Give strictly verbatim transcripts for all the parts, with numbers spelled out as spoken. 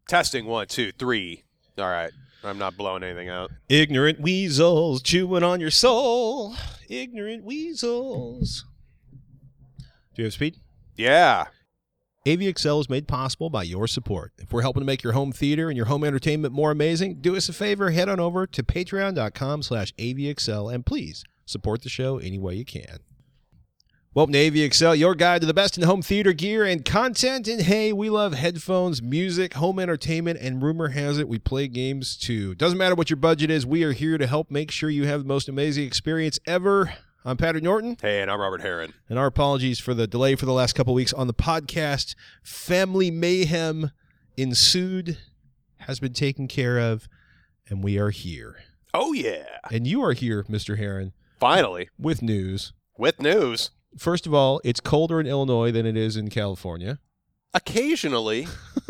Testing one, two, three. All right. I'm not blowing anything out. Ignorant weasels chewing on your soul. Ignorant weasels. Do you have speed? Yeah. A V X L is made possible by your support. If we're helping to make your home theater and your home entertainment more amazing, do us a favor, head on over to patreon.com slash AVXL and please support the show any way you can. Welcome to A V X L, your guide to the best in home theater gear and content. And hey, we love headphones, music, home entertainment, and rumor has it we play games too. Doesn't matter what your budget is, we are here to help make sure you have the most amazing experience ever. I'm Patrick Norton. Hey, and I'm Robert Herron. And our apologies for the delay for the last couple weeks on the podcast. Family mayhem ensued, has been taken care of, and we are here. Oh, yeah. And you are here, Mister Herron. Finally. With news. With news. First of all, it's colder in Illinois than it is in California. Occasionally.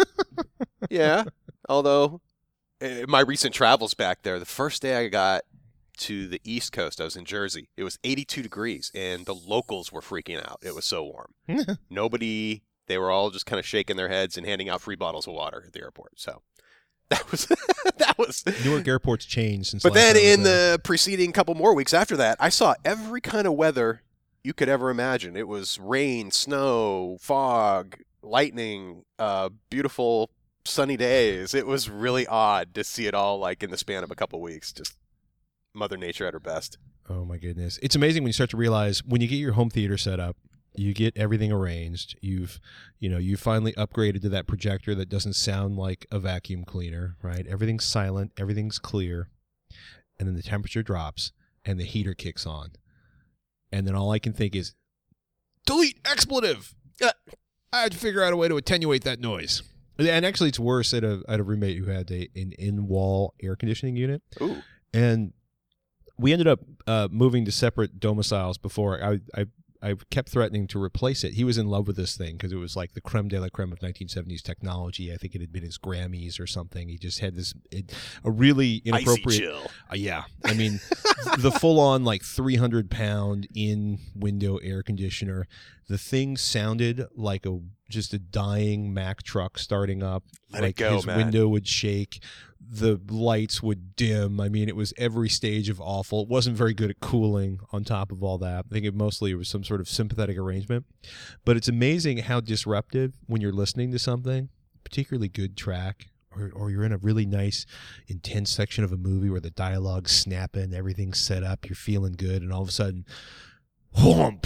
Yeah. Although, in my recent travels back there, the first day I got to the East Coast, I was in Jersey. It was eighty-two degrees, and the locals were freaking out. It was so warm. Nobody, they were all just kind of shaking their heads and handing out free bottles of water at the airport. So that was, that was. Newark Airport's changed since But last then time I was in there. the preceding couple more weeks after that, I saw every kind of weather you could ever imagine. It was rain, snow, fog, lightning, uh, beautiful sunny days. It was really odd to see it all like in the span of a couple weeks. Just Mother Nature at her best. Oh my goodness. It's amazing when you start to realize when you get your home theater set up, you get everything arranged. You've, you know, you finally upgraded to that projector that doesn't sound like a vacuum cleaner, right? Everything's silent, everything's clear. And then the temperature drops and the heater kicks on. And then all I can think is, delete expletive. Uh, I had to figure out a way to attenuate that noise. And actually, it's worse at a at a roommate who had a, an in-wall air conditioning unit. Ooh. And we ended up uh, moving to separate domiciles before. I, I I kept threatening to replace it. He was in love with this thing because it was like the creme de la creme of nineteen seventies technology. I think it had been his Grammys or something. He just had this it, a really inappropriate. Icy chill. Uh, yeah, I mean the full-on like three hundred pound in-window air conditioner. The thing sounded like a just a dying Mack truck starting up. Let it like go, his man. window would shake. The lights would dim. I mean, it was every stage of awful. It wasn't very good at cooling on top of all that. I think it mostly was some sort of sympathetic arrangement. But it's amazing how disruptive when you're listening to something, particularly good track, or, or you're in a really nice, intense section of a movie where the dialogue's snapping, everything's set up, you're feeling good, and all of a sudden, whomp!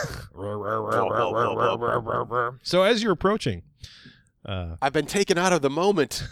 So as you're approaching... Uh, I've been taken out of the moment.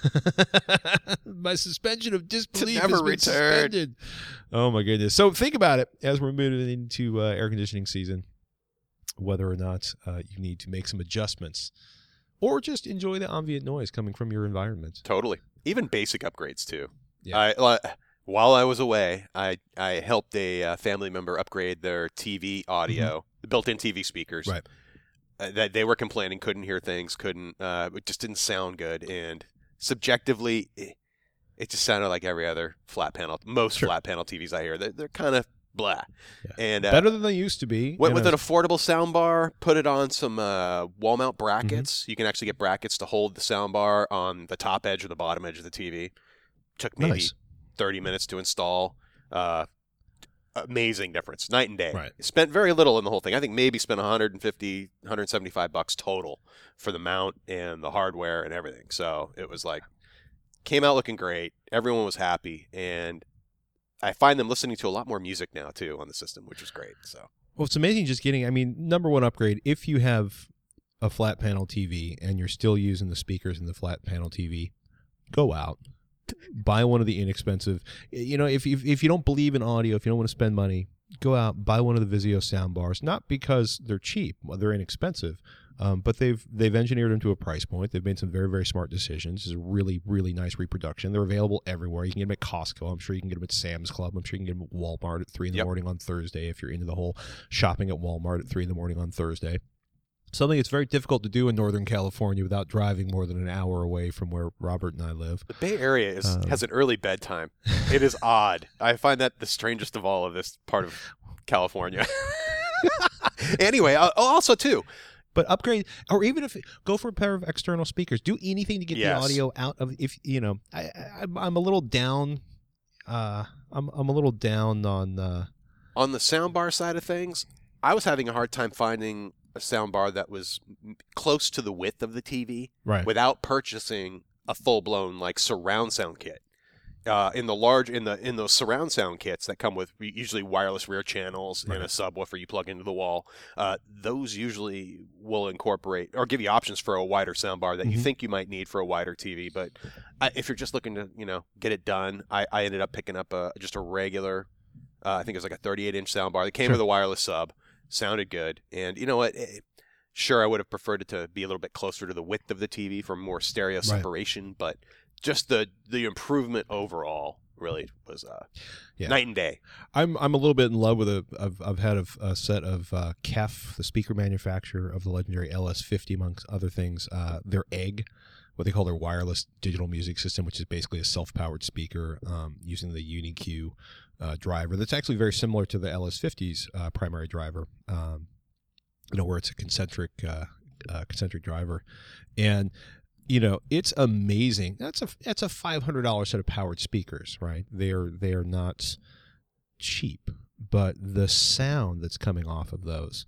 my suspension of disbelief never has been return. suspended. Oh my goodness! So think about it as we're moving into uh, air conditioning season, whether or not uh, you need to make some adjustments, or just enjoy the ambient noise coming from your environment. Totally. Even basic upgrades too. Yeah. I, uh, while I was away, I I helped a uh, family member upgrade their T V audio, the built-in T V speakers. Right. Uh, that they were complaining, couldn't hear things, couldn't, uh, it just didn't sound good. And subjectively, it, it just sounded like every other flat panel, most Sure. flat panel T Vs I hear. They're, they're kind of blah. Yeah. And uh, Better than they used to be. went and with a- an affordable sound bar, put it on some uh, wall mount brackets. Mm-hmm. You can actually get brackets to hold the sound bar on the top edge or the bottom edge of the T V. Took maybe Nice. thirty minutes to install. Uh, amazing difference, night and day. Right. Spent very little in the whole thing. I think maybe spent one hundred fifty, one hundred seventy-five bucks total for the mount and the hardware and everything. So it was like, came out looking great. Everyone was happy. And I find them listening to a lot more music now too on the system, which is great. So Well, it's amazing just getting, I mean, number one upgrade, if you have a flat panel T V and you're still using the speakers in the flat panel T V, go out. Buy one of the inexpensive, you know, if, if if you don't believe in audio, if you don't want to spend money, go out, buy one of the Vizio sound bars, not because they're cheap, well, they're inexpensive, um, but they've they've engineered them to a price point. They've made some very, very smart decisions. It's a really, really nice reproduction. They're available everywhere. You can get them at Costco. I'm sure you can get them at Sam's Club. I'm sure you can get them at Walmart at three in the Yep. morning on Thursday if you're into the whole shopping at Walmart at three in the morning on Thursday. Something that's very difficult to do in Northern California without driving more than an hour away from where Robert and I live. the Bay Area is Um, has an early bedtime. It is odd. I find that the strangest of all of this part of California. Anyway, uh, also too, But upgrade, or even if go for a pair of external speakers, do anything to get Yes. the audio out of. If you know, I, I I'm- I'm a little down. Uh, I'm I'm a little down on. Uh, On the soundbar side of things, I was having a hard time finding a soundbar that was m- close to the width of the T V right. without purchasing a full-blown like surround sound kit. Uh, in the large in the in those surround sound kits that come with usually wireless rear channels Right. and a subwoofer you plug into the wall, uh, those usually will incorporate or give you options for a wider soundbar that you Mhm. think you might need for a wider T V. But I, if you're just looking to you know get it done, I, I ended up picking up a just a regular. Uh, I think it was like a thirty-eight inch soundbar that came Sure. with a wireless sub, sounded good, and you know what? It, sure, I would have preferred it to be a little bit closer to the width of the T V for more stereo Right. separation, but just the the improvement overall really was uh, Yeah. night and day. I'm I'm a little bit in love with a. I've I've had a, a set of uh, Kef, the speaker manufacturer of the legendary L S fifty, amongst other things. Uh, their Egg, what they call their wireless digital music system, which is basically a self-powered speaker um, using the UniQ uh, driver. That's actually very similar to the L S fifty's uh, primary driver. Um, you know, where it's a concentric uh, uh, concentric driver, and you know, it's amazing. That's a that's a five hundred dollar set of powered speakers, right? They're they're not cheap, but the sound that's coming off of those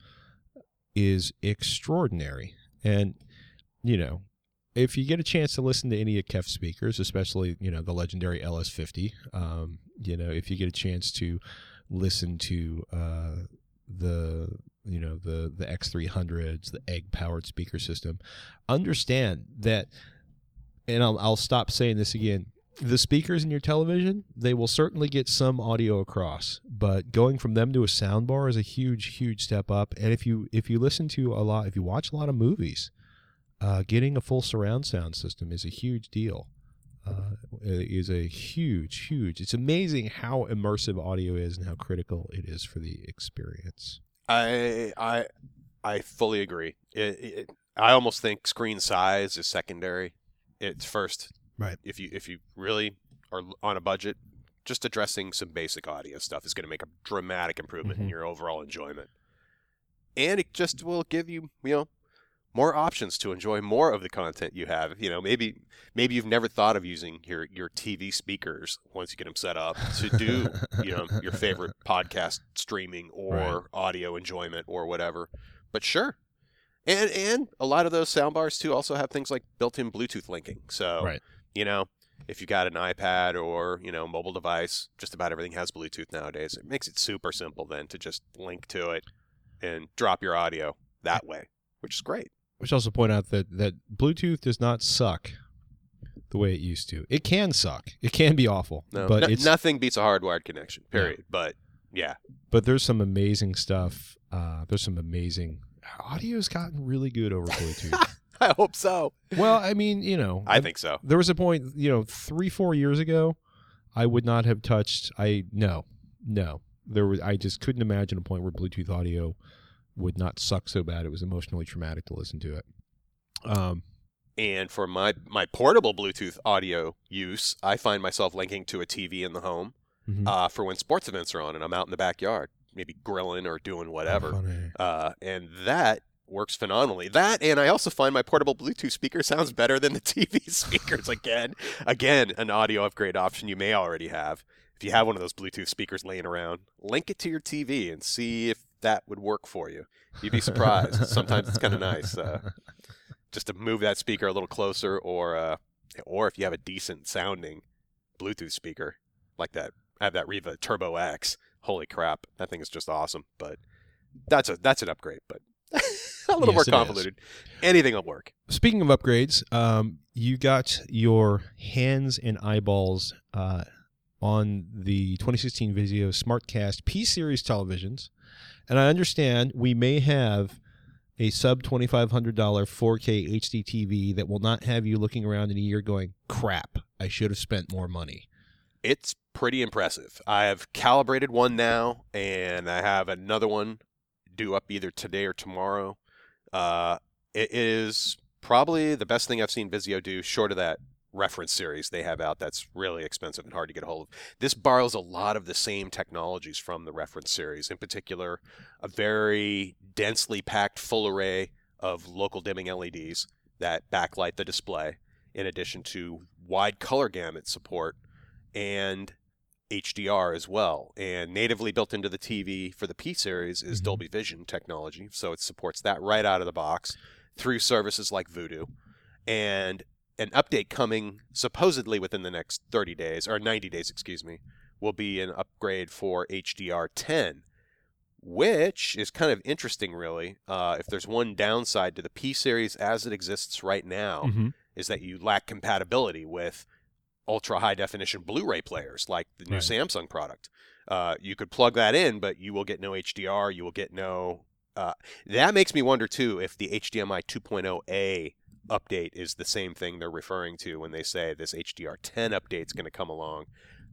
is extraordinary. And you know, if you get a chance to listen to any of Kef speakers, especially you know the legendary L S fifty, um, you know, if you get a chance to listen to uh, the you know the the X three hundreds, the Egg powered speaker system, understand that, and I'll, I'll stop saying this again, the speakers in your television, they will certainly get some audio across, but going from them to a soundbar is a huge huge step up. And if you if you listen to a lot, if you watch a lot of movies, uh, getting a full surround sound system is a huge deal. Uh, is a huge huge it's amazing how immersive audio is and how critical it is for the experience. I I I fully agree. It, it, I almost think screen size is secondary. It's first. Right. If you if you really are on a budget, just addressing some basic audio stuff is going to make a dramatic improvement Mhm. in your overall enjoyment. And it just will give you, you know, more options to enjoy more of the content you have. You know, maybe maybe you've never thought of using your, your T V speakers once you get them set up to do, you know, your favorite podcast streaming or Right. audio enjoyment or whatever. But sure. And and a lot of those soundbars too also have things like built-in Bluetooth linking. So, Right. you know, if you got an iPad or, you know, mobile device, just about everything has Bluetooth nowadays. It makes it super simple then to just link to it and drop your audio that way, which is great. We should also point out that, that Bluetooth does not suck the way it used to. It can suck. It can be awful. No, but no- it's nothing beats a hardwired connection, period. But yeah, but there's some amazing stuff. Uh, there's some amazing audio's gotten really good over Bluetooth. I hope so. Well, I mean, you know, I think so. there was a point, you know, three, four years ago, I would not have touched. I no, no. There was. I just couldn't imagine a point where Bluetooth audio would not suck so bad it was emotionally traumatic to listen to it. Um, And for my, my portable Bluetooth audio use, I find myself linking to a T V in the home mhm. uh, for when sports events are on and I'm out in the backyard, maybe grilling or doing whatever. Funny. Uh, and that works phenomenally. That, and I also find my portable Bluetooth speaker sounds better than the T V speakers. Again, again, an audio upgrade option you may already have. If you have one of those Bluetooth speakers laying around, link it to your T V and see if that would work for you. You'd be surprised. Sometimes it's kind of nice uh, just to move that speaker a little closer, or uh, or if you have a decent sounding Bluetooth speaker like that. I have that Riva Turbo X. Holy crap, that thing is just awesome. But that's a that's an upgrade, but a little Yes, more it is. convoluted. Anything will work. Speaking of upgrades, um, you got your hands and eyeballs uh, on the twenty sixteen Vizio SmartCast P-Series televisions, and I understand we may have a sub twenty-five hundred dollars four K H D T V that will not have you looking around in a year going, crap, I should have spent more money. It's pretty impressive. I have calibrated one now, and I have another one due up either today or tomorrow. Uh, it is probably the best thing I've seen Vizio do, short of that reference series they have out that's really expensive and hard to get a hold of. This borrows a lot of the same technologies from the reference series, in particular, a very densely packed full array of local dimming L E Ds that backlight the display, in addition to wide color gamut support and H D R as well. And natively built into the T V for the P series is mm-hmm. Dolby Vision technology, so it supports that right out of the box through services like Vudu. And an update coming supposedly within the next thirty days, or ninety days, excuse me, will be an upgrade for H D R ten, which is kind of interesting, really. Uh, if there's one downside to the P series as it exists right now, mm-hmm. is that you lack compatibility with ultra high definition Blu-ray players like the new right. Samsung product. Uh, you could plug that in, but you will get no H D R. You will get no. Uh, that makes me wonder too if the H D M I two point oh A update is the same thing they're referring to when they say this H D R ten update is going to come along.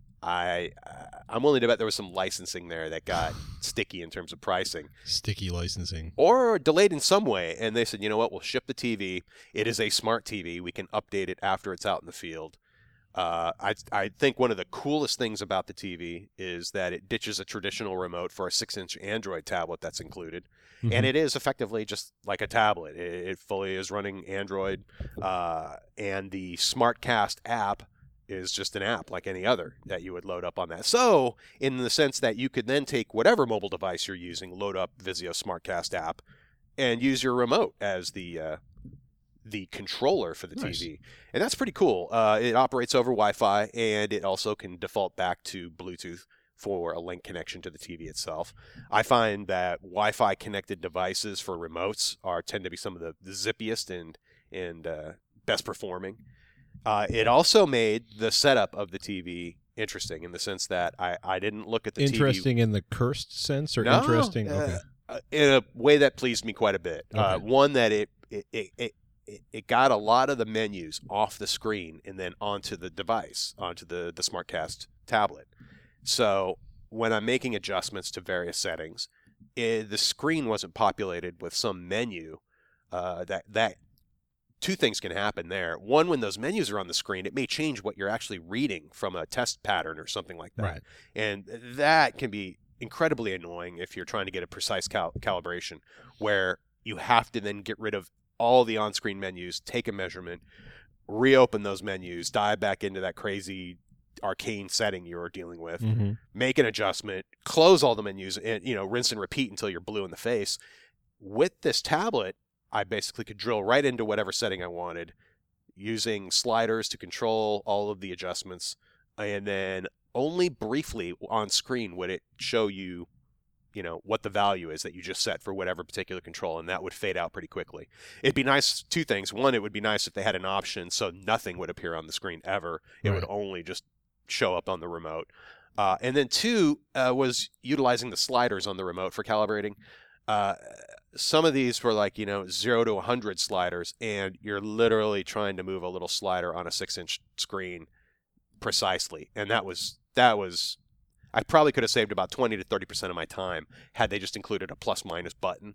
I uh, I'm willing to bet there was some licensing there that got sticky in terms of pricing. Sticky licensing. Or delayed in some way, and they said, you know what, we'll ship the T V. It is a smart T V. We can update it after it's out in the field. Uh, I I think one of the coolest things about the T V is that it ditches a traditional remote for a six-inch Android tablet that's included. Mm-hmm. And it is effectively just like a tablet. It, it fully is running Android, uh, and the SmartCast app is just an app like any other that you would load up on that. So, in the sense that you could then take whatever mobile device you're using, load up Vizio SmartCast app, and use your remote as the uh, the controller for the nice. T V. And that's pretty cool. Uh, it operates over Wi-Fi, and it also can default back to Bluetooth for a link connection to the T V itself. I find that Wi-Fi connected devices for remotes are tend to be some of the, the zippiest and and uh, best performing. Uh, it also made the setup of the T V interesting in the sense that I, I didn't look at the interesting T V. Interesting in the cursed sense, or no, interesting? Uh, okay. uh, in a way that pleased me quite a bit. Okay. Uh, one that it it, it it it got a lot of the menus off the screen and then onto the device, onto the the SmartCast tablet. So when I'm making adjustments to various settings, it, the screen wasn't populated with some menu. Uh, that that two things can happen there. One, when those menus are on the screen, it may change what you're actually reading from a test pattern or something like that. Right. And that can be incredibly annoying if you're trying to get a precise cal- calibration, where you have to then get rid of all the on-screen menus, take a measurement, reopen those menus, dive back into that crazy arcane setting you're dealing with, mm-hmm. make an adjustment, close all the menus, and you know, rinse and repeat until you're blue in the face. With this tablet, I basically could drill right into whatever setting I wanted, using sliders to control all of the adjustments, and then only briefly on screen would it show you, you know, what the value is that you just set for whatever particular control, and that would fade out pretty quickly. It'd be nice, two things. One, it would be nice if they had an option so nothing would appear on the screen ever. It right. would only just show up on the remote. Uh, and then two uh, was utilizing the sliders on the remote for calibrating. Uh, some of these were like, you know, zero to one hundred sliders, and you're literally trying to move a little slider on a six-inch screen precisely. And that was, that was, I probably could have saved about twenty to thirty percent of my time had they just included a plus-minus button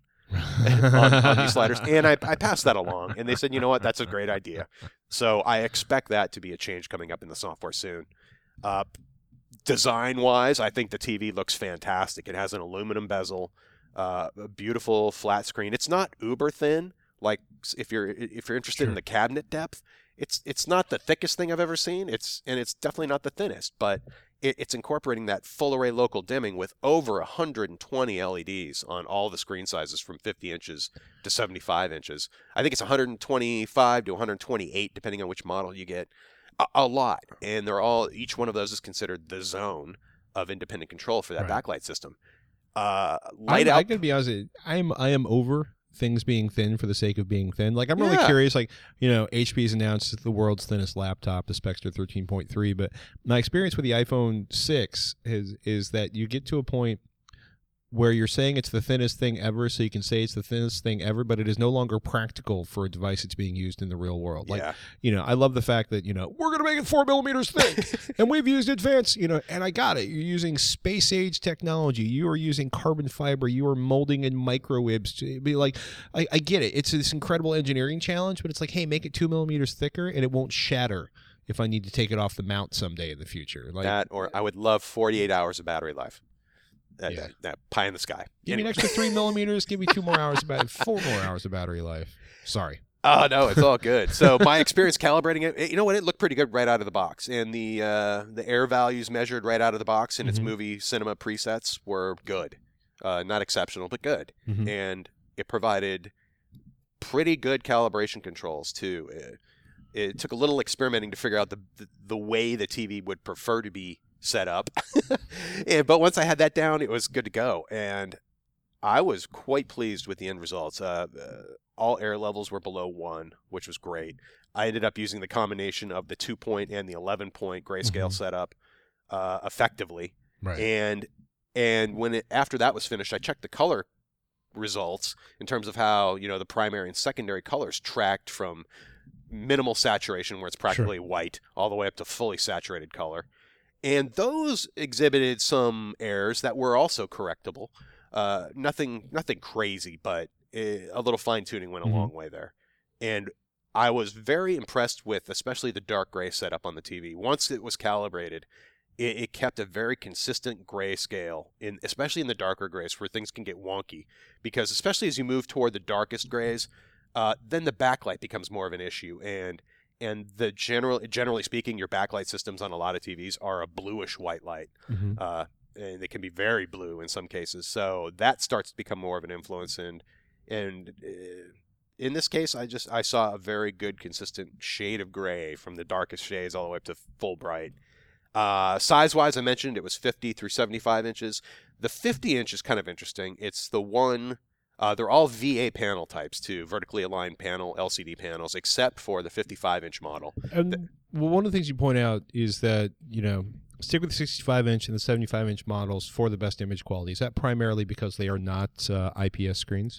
on, on these sliders. And I, I passed that along, and they said, you know what, that's a great idea. So I expect that to be a change coming up in the software soon. Uh, design-wise, I think the T V looks fantastic. It has an aluminum bezel, uh, a beautiful flat screen. It's not uber thin. Like if you're if you're interested Sure. in the cabinet depth, it's it's not the thickest thing I've ever seen. It's and it's definitely not the thinnest, but it, it's incorporating that full array local dimming with over one hundred twenty L E Ds on all the screen sizes from fifty inches to seventy-five inches. I think it's one hundred twenty-five to one hundred twenty-eight depending on which model you get. A, a lot, and they're all each one of those is considered the zone of independent control for that right. backlight system. Uh, light I, out. I gotta be honest. I'm I am over things being thin for the sake of being thin. Like I'm really Yeah. curious. Like you know, H P's announced the world's thinnest laptop, the Spectre thirteen point three. But my experience with the iPhone six is is that you get to a point where you're saying it's the thinnest thing ever, so you can say it's the thinnest thing ever, but it is no longer practical for a device that's being used in the real world. Like, Yeah. you know, I love the fact that, you know, we're going to make it four millimeters thick, and we've used advanced, you know, and I got it. You're using space-age technology. You are using carbon fiber. You are molding in microwebs. To be like, I, I get it. It's this incredible engineering challenge, but it's like, hey, make it two millimeters thicker, and it won't shatter if I need to take it off the mount someday in the future. Like That, or I would love forty-eight hours of battery life. That, Yeah. that, that pie in the sky. Give Anyway. me an extra three millimeters. Give me two more hours, about four more hours of battery life. Sorry. Oh, no, it's all good. So my experience calibrating it, it- you know what? It looked pretty good right out of the box. And the uh, the air values measured right out of the box in its Mhm. movie cinema presets were good. Uh, not exceptional, but good. Mhm. And it provided pretty good calibration controls, too. It, it took a little experimenting to figure out the, the, the way the T V would prefer to be set up. and, but once I had that down, it was good to go. And I was quite pleased with the end results. Uh, uh, all air levels were below one, which was great. I ended up using the combination of the two-point and the eleven-point grayscale Mhm. setup uh, effectively. Right. And and when it, after that was finished, I checked the color results in terms of how, you know, the primary and secondary colors tracked from minimal saturation, where it's practically white, all the way up to fully saturated color. And those exhibited some errors that were also correctable. Uh, nothing, nothing crazy, but uh, a little fine tuning went a Mhm. long way there. And I was very impressed with, especially the dark gray setup on the T V. Once it was calibrated, it, it kept a very consistent gray scale, in especially in the darker grays, where things can get wonky. Because especially as you move toward the darkest grays, uh, then the backlight becomes more of an issue. And and the general, generally speaking, your backlight systems on a lot of T Vs are a bluish white light. Mhm. Uh, and they can be very blue in some cases. So that starts to become more of an influence. And and uh, in this case, I just I saw a very good, consistent shade of gray from the darkest shades all the way up to full bright. Uh, size-wise, I mentioned it was fifty through seventy-five inches. The fifty inch is kind of interesting. It's the one. Uh, they're all V A panel types too, vertically aligned panel L C D panels, except for the fifty-five inch model. And well, one of the things you point out is that, you know, stick with the sixty-five inch and the seventy-five inch models for the best image quality. Is that primarily because they are not uh, I P S screens?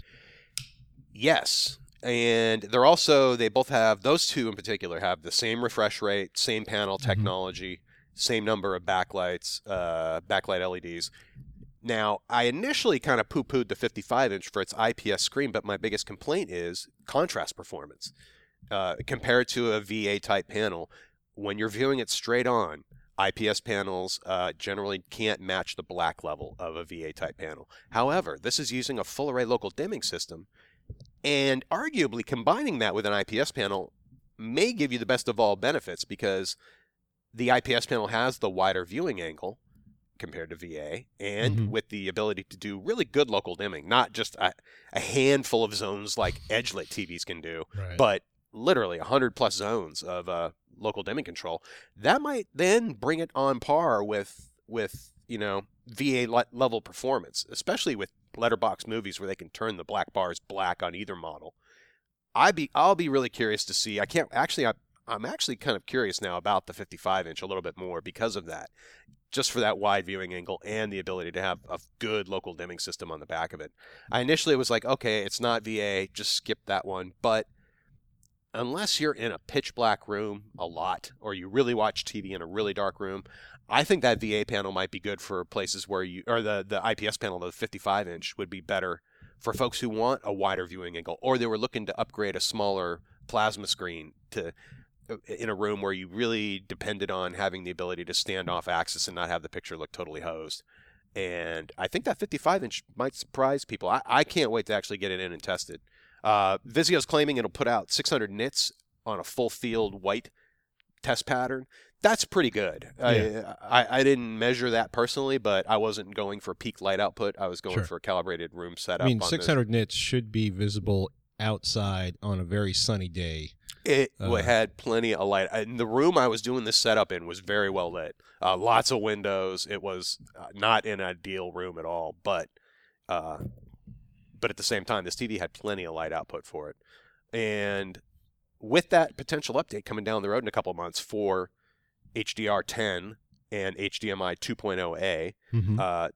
Yes. And they're also, they both have, those two in particular have the same refresh rate, same panel technology, same number of backlights, uh, backlight L E Ds. Now, I initially kind of poo-pooed the fifty-five inch for its I P S screen, but my biggest complaint is contrast performance. Uh, compared to a V A-type panel, when you're viewing it straight on, I P S panels uh, generally can't match the black level of a V A-type panel. However, this is using a full-array local dimming system, and arguably combining that with an I P S panel may give you the best of all benefits, because the I P S panel has the wider viewing angle compared to V A, and Mhm. with the ability to do really good local dimming, not just a, a handful of zones like edge-lit T Vs can do, Right. but literally one hundred plus zones of uh, local dimming control. That might then bring it on par with, with you know, V A le- level performance, especially with letterbox movies where they can turn the black bars black on either model. I'd be, I'll be really curious to see. I can't actually. I, I'm actually kind of curious now about the fifty-five inch a little bit more because of that, just for that wide viewing angle and the ability to have a good local dimming system on the back of it. I initially was like, okay, it's not V A, just skip that one. But unless you're in a pitch black room a lot, or you really watch T V in a really dark room, I think that V A panel might be good for places where you, or the, the I P S panel, the fifty-five inch, would be better for folks who want a wider viewing angle, or they were looking to upgrade a smaller plasma screen to in a room where you really depended on having the ability to stand off axis and not have the picture look totally hosed. And I think that fifty-five inch might surprise people. I, I can't wait to actually get it in and test it. Uh, Vizio's claiming it'll put out six hundred nits on a full field white test pattern. That's pretty good. Yeah. I, I I didn't measure that personally, but I wasn't going for peak light output. I was going Sure. for a calibrated room setup. I mean, on six hundred nits should be visible outside on a very sunny day. It Uh, had plenty of light. And the room I was doing this setup in was very well lit. Uh, lots of windows. It was uh, not an ideal room at all, but uh, but at the same time, this T V had plenty of light output for it. And with that potential update coming down the road in a couple of months for H D R ten and H D M I two point oh A, Mhm. uh,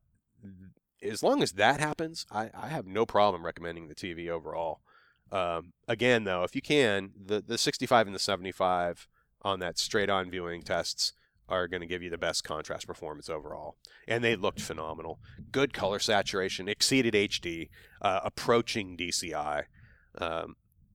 as long as that happens, I, I have no problem recommending the T V overall. Um, again, though, if you can, the, the sixty-five and the seventy-five on that straight-on viewing tests are going to give you the best contrast performance overall. And they looked phenomenal. Good color saturation, exceeded H D, uh, approaching D C I. Um,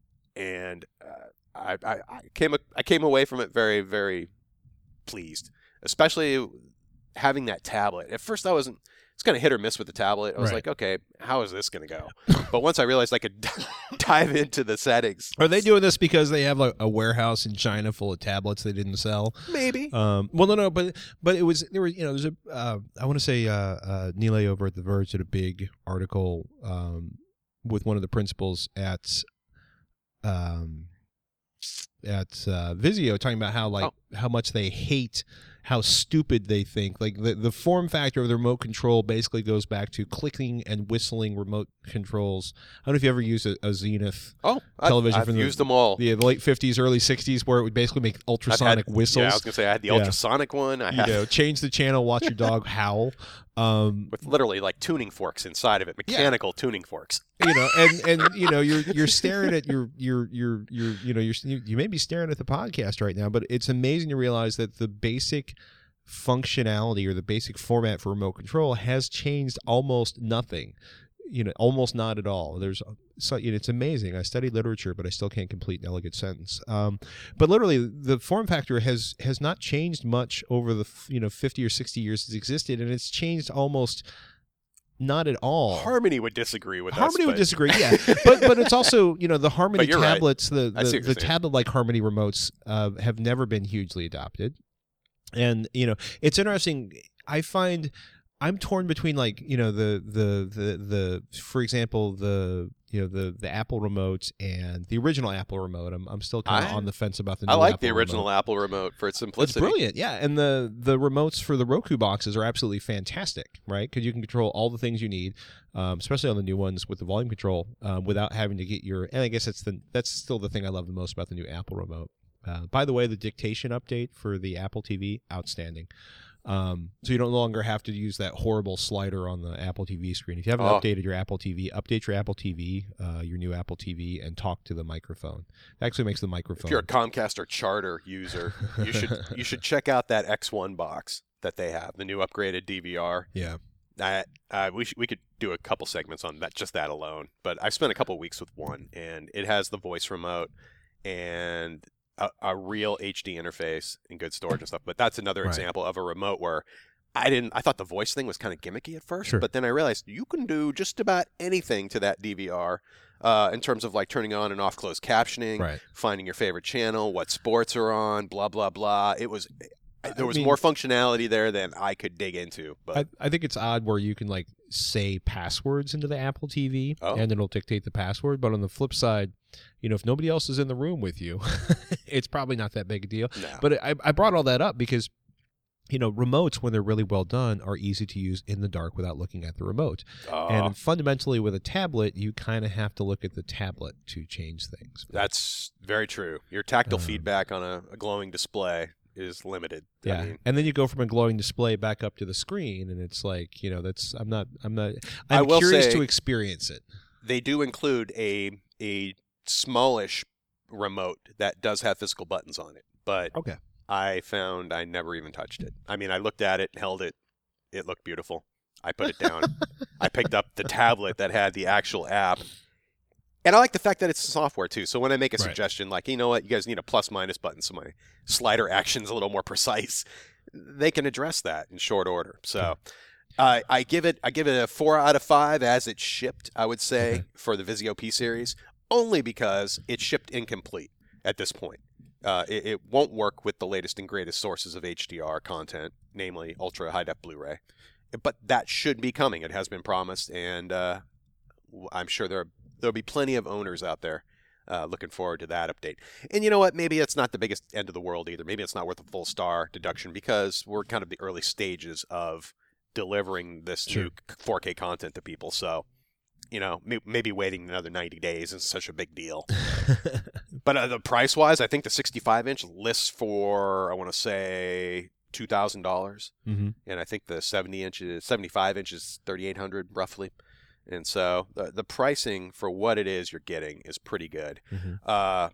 and uh, I, I, I, came, I came away from it very, very pleased, especially having that tablet. At first, I wasn't it's kind of hit or miss with the tablet. I was Right. like, okay, how is this going to go? But once I realized I could dive into the settings. Are they doing this because they have like a warehouse in China full of tablets they didn't sell? Maybe. Um, well, no, no, but but it was there was you know there's a uh, I want to say uh, uh, Nilay over at The Verge did a big article um, with one of the principals at um, at uh, Vizio talking about how like Oh. how much they hate how stupid they think. Like the, the form factor of the remote control basically goes back to clicking and whistling remote controls. I don't know if you ever used a, a Zenith Oh, television I've, I've from the- used them all. the, the late fifties, early sixties, where it would basically make I've ultrasonic had, whistles. Yeah, I was going to say I had the Yeah. ultrasonic one. I You had know, change the channel, watch your dog howl. Um, with literally like tuning forks inside of it, mechanical tuning forks. you know, and and you know, you're you're staring at your your your your you know you're you, you may be staring at the podcast right now, but it's amazing to realize that the basic functionality or the basic format for remote control has changed almost nothing. You know, almost not at all. There's so you know, it's amazing. I studied literature, but I still can't complete an elegant sentence. Um, but literally, the form factor has has not changed much over the you know fifty or sixty years it's existed, and it's changed almost not at all. Harmony would disagree with Harmony us. would but- disagree, yeah, but but it's also you know the Harmony But you're right. tablets, the I see the, what you're the saying. tablet-like Harmony remotes uh, have never been hugely adopted, and you know it's interesting. I find I'm torn between like you know the the the the for example the you know the the Apple remote and the original Apple remote. I'm I'm still kind of I- on the fence about the new I like Apple the original remote. Apple remote for its It's simplicity. brilliant, yeah, and the the remotes for the Roku boxes are absolutely fantastic, right? Because you can control all the things you need, um, especially on the new ones with the volume control, um, without having to get your. And I guess that's the that's still the thing I love the most about the new Apple remote. Uh, by the way, the dictation update for the Apple T V, outstanding. Um, so you don't no longer have to use that horrible slider on the Apple T V screen. If you haven't Oh. updated your Apple T V, update your Apple T V, uh, your new Apple T V, and talk to the microphone. It actually makes the microphone. If you're a Comcast or Charter user, you should you should check out that X one box that they have, the new upgraded D V R. yeah. I, uh, we sh- we could do a couple segments on that, just that alone. But I've spent a couple weeks with one, and it has the voice remote and a, a real H D interface and good storage and stuff. But that's another Right. example of a remote where I didn't. I thought the voice thing was kind of gimmicky at first, Sure. but then I realized you can do just about anything to that D V R. Uh, in terms of like turning on and off closed captioning, Right. finding your favorite channel, what sports are on, blah blah blah. It was there was I mean- more functionality there than I could dig into. But I, I think it's odd where you can like say passwords into the Apple T V Oh. and it'll dictate the password. But on the flip side, you know, if nobody else is in the room with you, it's probably not that big a deal. no. But I, I brought all that up because, you know, remotes, when they're really well done, are easy to use in the dark without looking at the remote. Uh, And fundamentally, with a tablet, you kind of have to look at the tablet to change things. that's very true. Your tactile Um, feedback on a, a glowing display is limited. Yeah, I mean, and then you go from a glowing display back up to the screen, and it's like, you know, that's I'm not I'm not I I'm will curious say- to experience it. they do include a a smallish remote that does have physical buttons on it, but Okay. I found I never even touched it. I mean, I looked at it, held it, it looked beautiful. I put it down. I picked up the tablet that had the actual app. And I like the fact that it's software too. So when I make a Right. suggestion like, you know what, you guys need a plus minus button so my slider action's a little more precise, they can address that in short order. So uh, I give it I give it a four out of five as it shipped, I would say, Okay. for the Vizio P series, only because it shipped incomplete at this point. Uh, it, it won't work with the latest and greatest sources of H D R content, namely ultra high def Blu-ray. But that should be coming. It has been promised, and uh, w- I'm sure there there'll be plenty of owners out there uh, looking forward to that update. And you know what? Maybe it's not the biggest end of the world either. Maybe it's not worth a full star deduction because we're kind of the early stages of delivering this Sure. new four K content to people. So, you know, may- maybe waiting another ninety days isn't such a big deal. But uh, the price wise, I think the sixty-five inch lists for, I want to say, two thousand dollars. mm-hmm. And I think the seventy inches, seventy-five inches, thirty-eight hundred roughly. And so the, the pricing for what it is you're getting is pretty good. Mm-hmm. Uh,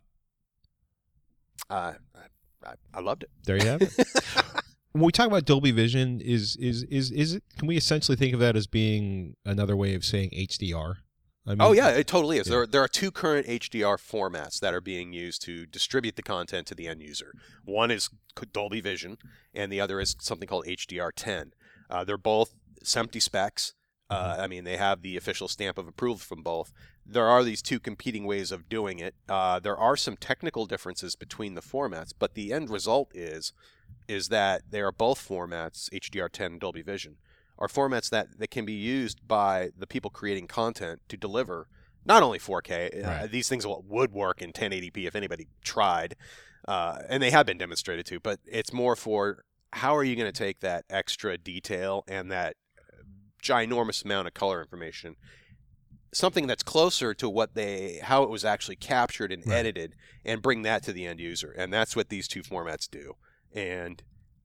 uh, I, I loved it. There you have it. When we talk about Dolby Vision, is is is is it? Can we essentially think of that as being another way of saying H D R? I mean, Oh yeah, it totally is. Yeah. There, there are two current H D R formats that are being used to distribute the content to the end user. One is Dolby Vision, and the other is something called H D R ten. Uh, they're both SMPTE specs. Uh, I mean, they have the official stamp of approval from both. There are these two competing ways of doing it. Uh, there are some technical differences between the formats, but the end result is is that they are both formats, H D R ten and Dolby Vision, are formats that, that can be used by the people creating content to deliver not only four K. Right. Uh, these things would work in ten eighty p if anybody tried, uh, and they have been demonstrated to, but it's more for how are you going to take that extra detail and that ginormous amount of color information, something that's closer to what they how it was actually captured and right. edited, and bring that to the end user. And that's what these two formats do. And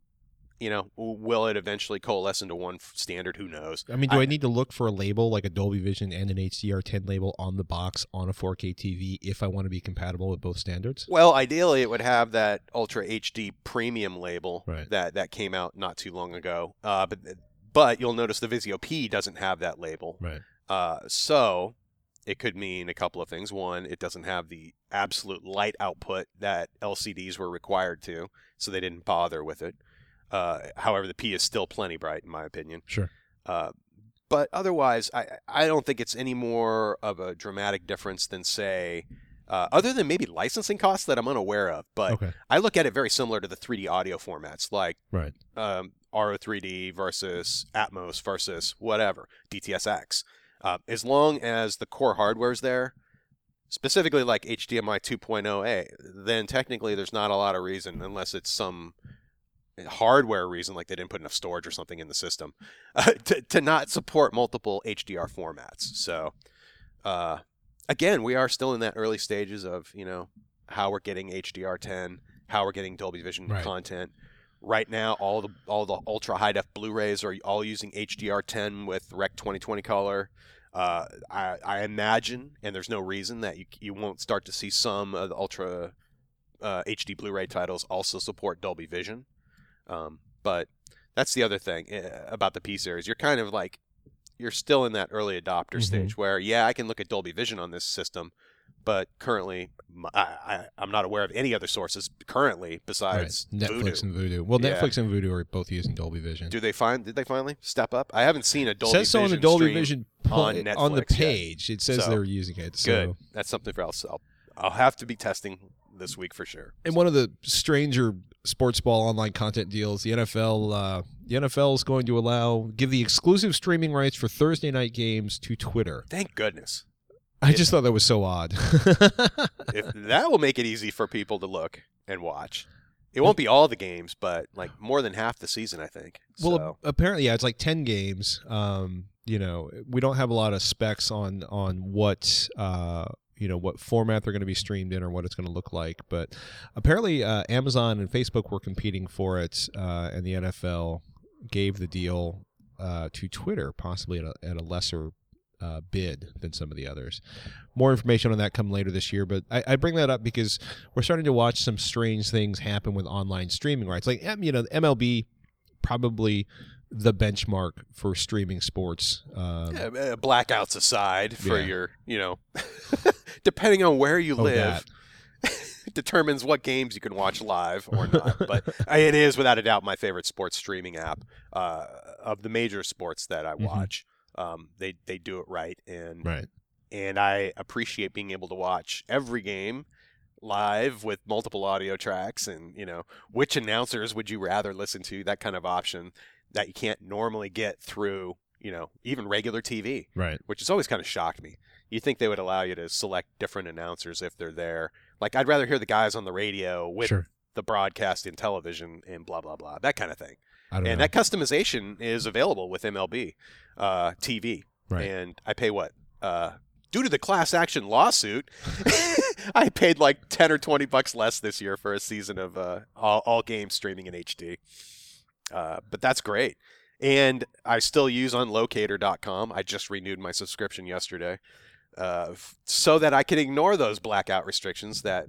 you know, will it eventually coalesce into one standard? Who knows? I mean, do I, I need to look for a label like a Dolby Vision and an H D R ten label on the box on a four K T V if I want to be compatible with both standards? Well, ideally, it would have that Ultra H D Premium label right. that, that came out not too long ago. Uh, but but you'll notice the Vizio P doesn't have that label. Right. Uh, so it could mean a couple of things. One, it doesn't have the absolute light output that L C Ds were required to, so they didn't bother with it. Uh, however, the P is still plenty bright, in my opinion. Sure. Uh, but otherwise, I, I don't think it's any more of a dramatic difference than, say, uh, other than maybe licensing costs that I'm unaware of. But okay. I look at it very similar to the three D audio formats, like right. um, R O three D versus Atmos versus whatever, D T S X. Uh, as long as the core hardware is there, specifically like H D M I two point oh A, then technically there's not a lot of reason, unless it's some hardware reason, like they didn't put enough storage or something in the system, uh, to, to not support multiple H D R formats. So, uh, again, we are still in that early stages of, you know, how we're getting H D R ten, how we're getting Dolby Vision right. content. Right now, all the all the ultra high def Blu-rays are all using H D R ten with Rec twenty twenty color. Uh, I, I imagine, and there's no reason that you you won't start to see some of the ultra uh, H D Blu-ray titles also support Dolby Vision. Um, but that's the other thing uh, about the P series. You're kind of like, you're still in that early adopter mm-hmm. stage where, yeah, I can look at Dolby Vision on this system, but currently I, I, I'm not aware of any other sources currently besides right. Netflix Vudu. and Vudu. Well, yeah. Netflix and Vudu are both using Dolby Vision. Do they find? Did they finally step up? I haven't seen a Dolby Vision. It says so on the Vision Dolby stream Vision on on, Netflix on the yet. page. It says So, they're using it. So. Good. That's something for else. I'll, I'll have to be testing this week for sure. And one of the stranger sports ball online content deals, the N F L, uh, the N F L is going to allow give the exclusive streaming rights for Thursday night games to Twitter. Thank goodness. I It- just thought that was so odd. If that will make it easy for people to look and watch. It won't be all the games, but like more than half the season, I think. Well, So, apparently, yeah, it's like ten games. Um, you know, we don't have a lot of specs on on what uh, you know what format they're going to be streamed in or what it's going to look like. But apparently, uh, Amazon and Facebook were competing for it, uh, and the N F L gave the deal uh, to Twitter, possibly at a, at a lesser uh, bid than some of the others. More information on that come later this year, but I, I bring that up because we're starting to watch some strange things happen with online streaming rights. Like, you know, M L B probably the benchmark for streaming sports. Um, yeah, uh, blackouts aside for Yeah. your, you know, depending on where you Oh, live, determines what games you can watch live or not. But uh, it is without a doubt my favorite sports streaming app uh, of the major sports that I Mhm. watch. Um, they they do it right, and right. and I appreciate being able to watch every game live with multiple audio tracks, and you know, which announcers would you rather listen to, that kind of option that you can't normally get through, you know, even regular T V, Right. which has always kind of shocked me. You think they would allow you to select different announcers if they're there. Like, I'd rather hear the guys on the radio with Sure. the broadcast in television and blah, blah, blah, that kind of thing. I don't And know. that customization is available with M L B uh, T V. Right. And I pay what? Uh, due to the class action lawsuit, I paid like ten or twenty bucks less this year for a season of uh, all, all games streaming in H D. Uh, but that's great. And I still use unlocator dot com. I just renewed my subscription yesterday uh, f- so that I can ignore those blackout restrictions that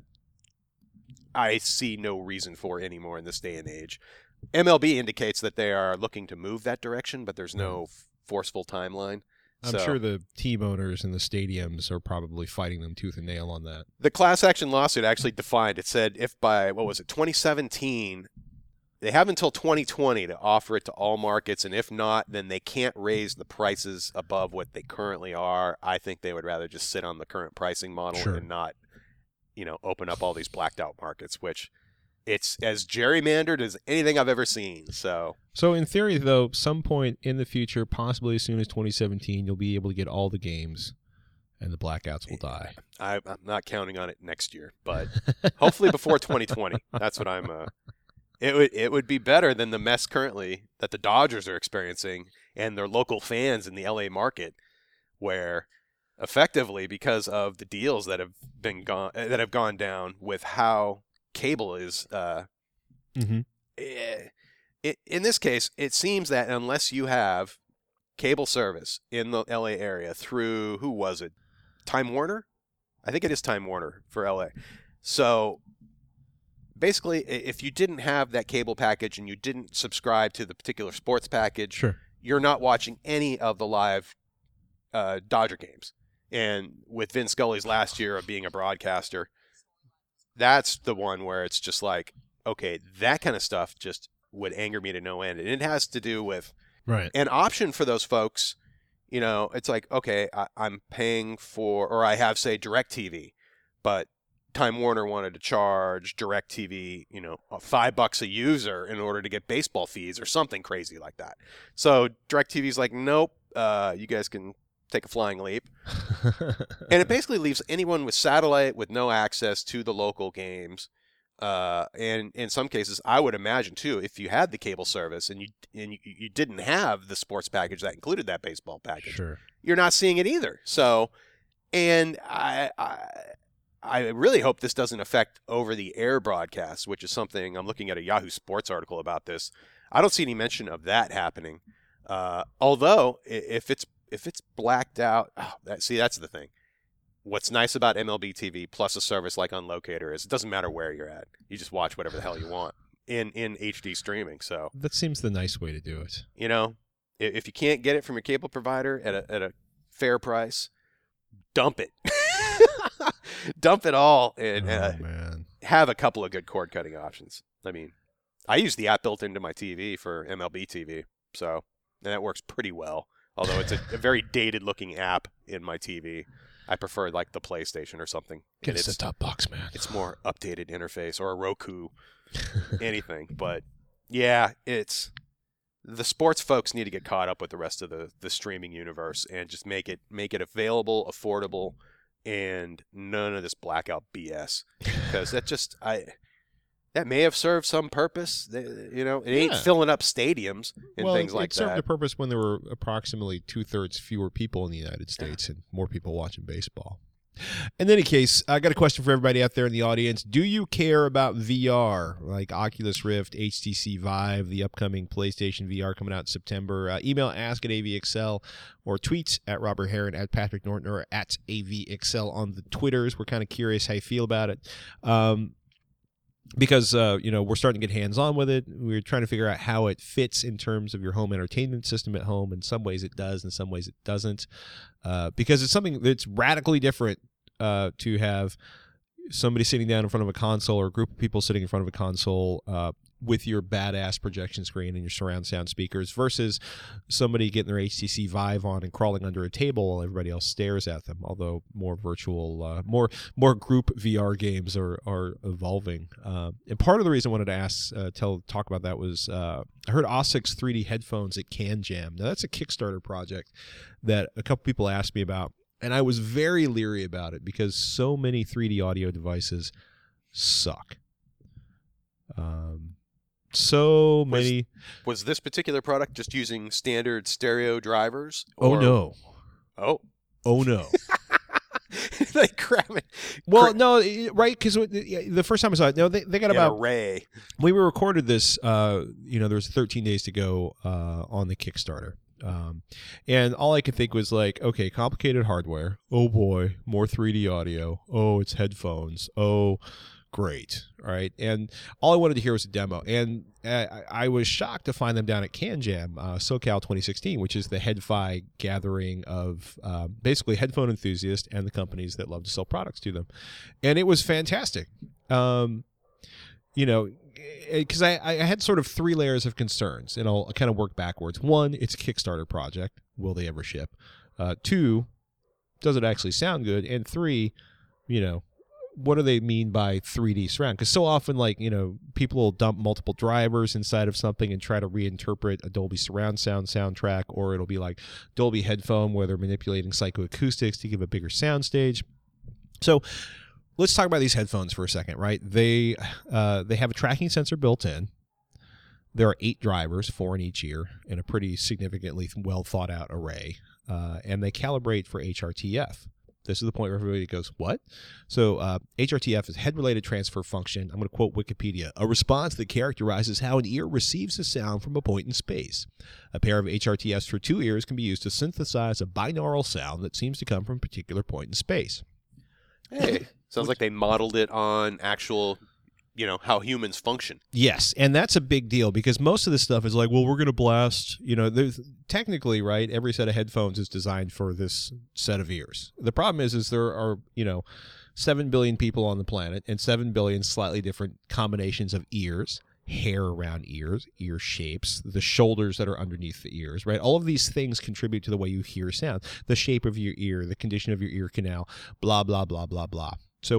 I see no reason for anymore in this day and age. M L B indicates that they are looking to move that direction, but there's no f- forceful timeline. I'm So, sure the team owners and the stadiums are probably fighting them tooth and nail on that. the class action lawsuit actually defined, it said if by, what was it, twenty seventeen, they have until twenty twenty to offer it to all markets, and if not, then they can't raise the prices above what they currently are. I think they would rather just sit on the current pricing model Sure. and not, you know, open up all these blacked out markets, which it's as gerrymandered as anything I've ever seen. So, So in theory, though, some point in the future, possibly as soon as twenty seventeen, you'll be able to get all the games, and the blackouts will die. I, I'm not counting on it next year, but hopefully before twenty twenty. That's what I'm. Uh, it would it would be better than the mess currently that the Dodgers are experiencing and their local fans in the L A market, where effectively because of the deals that have been gone that have gone down with how cable is. Uh, mm-hmm. it, it, in this case, it seems that unless you have cable service in the L A area through who was it? Time Warner? I think it is Time Warner for L A. So basically, if you didn't have that cable package and you didn't subscribe to the particular sports package, Sure. you're not watching any of the live uh, Dodger games. And with Vin Scully's last year of being a broadcaster, that's the one where it's just like, okay, that kind of stuff just would anger me to no end. And it has to do with Right. an option for those folks. You know, it's like, okay, I, I'm paying for, or I have, say, DirecTV, but Time Warner wanted to charge DirecTV, you know, five bucks a user in order to get baseball feeds or something crazy like that. So DirecTV's like, nope, uh, you guys can take a flying leap. And it basically leaves anyone with satellite with no access to the local games. Uh, and in some cases, I would imagine too, if you had the cable service and you and you, you didn't have the sports package that included that baseball package, Sure. you're not seeing it either. So, and I, I, I really hope this doesn't affect over-the-air broadcasts, which is something I'm looking at a Yahoo Sports article about this. I don't see any mention of that happening. Uh, although, if it's if it's blacked out, oh, that, see, that's the thing. What's nice about M L B T V plus a service like Unlocator is it doesn't matter where you're at. You just watch whatever the hell you want in, in H D streaming. So That seems the nice way to do it. you know, if, if you can't get it from your cable provider at a at a fair price, dump it. Dump it all and Oh, uh, man. have a couple of good cord cutting options. I mean, I use the app built into my T V for M L B T V, so and that works pretty well. Although it's a, a very dated looking app in my T V. I prefer like the PlayStation or something. Get And a it's, set-top box, man. it's more updated interface or a Roku, anything. But yeah, it's the sports folks need to get caught up with the rest of the, the streaming universe and just make it make it available, affordable, and none of this blackout B S. Because that just I that may have served some purpose. You know, it ain't Yeah. filling up stadiums and well, things it like served that. a purpose when there were approximately two-thirds fewer people in the United States and more people watching baseball. In any case, I got a question for everybody out there in the audience. Do you care about V R, like Oculus Rift, H T C Vive, the upcoming PlayStation V R coming out in September? Uh, email ask at A V X L or tweet at Robert Heron, at Patrick Norton, or at A V X L on the Twitters. We're kind of curious how you feel about it. Um, Because, uh, you know, we're starting to get hands-on with it. We're trying to figure out how it fits in terms of your home entertainment system at home. In some ways it does, in some ways it doesn't. Uh, because it's something that's radically different uh, to have somebody sitting down in front of a console or a group of people sitting in front of a console uh, with your badass projection screen and your surround sound speakers versus somebody getting their H T C Vive on and crawling under a table while everybody else stares at them. Although more virtual, uh, more more group V R games are are evolving. Uh, and part of the reason I wanted to ask, uh, tell talk about that was uh, I heard OSIX three D headphones at CanJam. Now that's a Kickstarter project that a couple people asked me about. And I was very leery about it because so many three D audio devices suck. Um, so many. Was this particular product just using standard stereo drivers? Oh, or- no. Oh. Oh, no. Like grab it. Well, Gra- no, it- right? Because the first time I saw it, no, they, they got yeah, about. array. We were recorded this, uh, you know, there was thirteen days to go uh, on the Kickstarter. Um, and all I could think was like, okay, complicated hardware. Oh boy, more three D audio. Oh, it's headphones. Oh, great. All right. And all I wanted to hear was a demo. And I, I was shocked to find them down at CanJam, uh, SoCal twenty sixteen, which is the HeadFi gathering of uh, basically headphone enthusiasts and the companies that love to sell products to them. And it was fantastic. Um, you know, because I, I had sort of three layers of concerns, and I'll kind of work backwards. One, it's a Kickstarter project. Will they ever ship? Uh, two, does it actually sound good? And three, you know, what do they mean by three D surround? Because so often, like, you know, people will dump multiple drivers inside of something and try to reinterpret a Dolby surround sound soundtrack, or it'll be like Dolby headphone where they're manipulating psychoacoustics to give a bigger soundstage. So let's talk about these headphones for a second, right? They uh, they have a tracking sensor built in. There are eight drivers, four in each ear, in a pretty significantly well thought out array, uh, and they calibrate for H R T F. This is the point where everybody goes, what? So uh, H R T F is head-related transfer function. I'm going to quote Wikipedia. A response that characterizes how an ear receives a sound from a point in space. A pair of H R T Fs for two ears can be used to synthesize a binaural sound that seems to come from a particular point in space. Hey, sounds like they modeled it on actual, you know, how humans function. Yes, and that's a big deal because most of this stuff is like, well, we're going to blast, you know, there's technically, right, every set of headphones is designed for this set of ears. The problem is, is there are, you know, seven billion people on the planet and seven billion slightly different combinations of ears, hair around ears, ear shapes, the shoulders that are underneath the ears, right? All of these things contribute to the way you hear sound, the shape of your ear, the condition of your ear canal, blah, blah, blah, blah, blah. So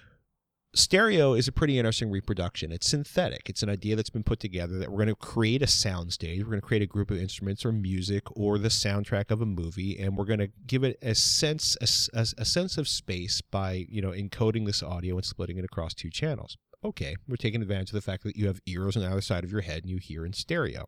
stereo is a pretty interesting reproduction. It's synthetic. It's an idea that's been put together that we're going to create a sound stage. We're going to create a group of instruments or music or the soundtrack of a movie, and we're going to give it a sense, a, a, a sense of space by, you know, encoding this audio and splitting it across two channels. Okay, we're taking advantage of the fact that you have ears on either side of your head and you hear in stereo.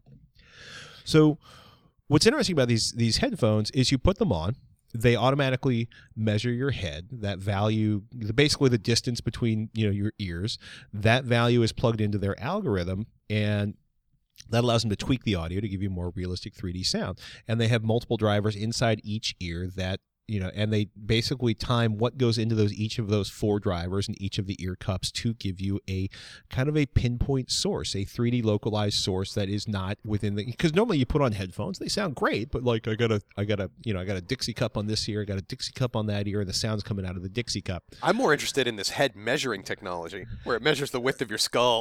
So what's interesting about these these headphones is you put them on, they automatically measure your head, that value, basically the distance between, you know, your ears. That value is plugged into their algorithm, and that allows them to tweak the audio to give you more realistic three D sound. And they have multiple drivers inside each ear that, you know, and they basically time what goes into those each of those four drivers and each of the ear cups to give you a kind of a pinpoint source, a three D localized source that is not within the, because normally you put on headphones, they sound great, but like I got a I got a you know I got a Dixie cup on this ear, I got a Dixie cup on that ear, and the sound's coming out of the Dixie cup. I'm more interested in this head measuring technology where it measures the width of your skull.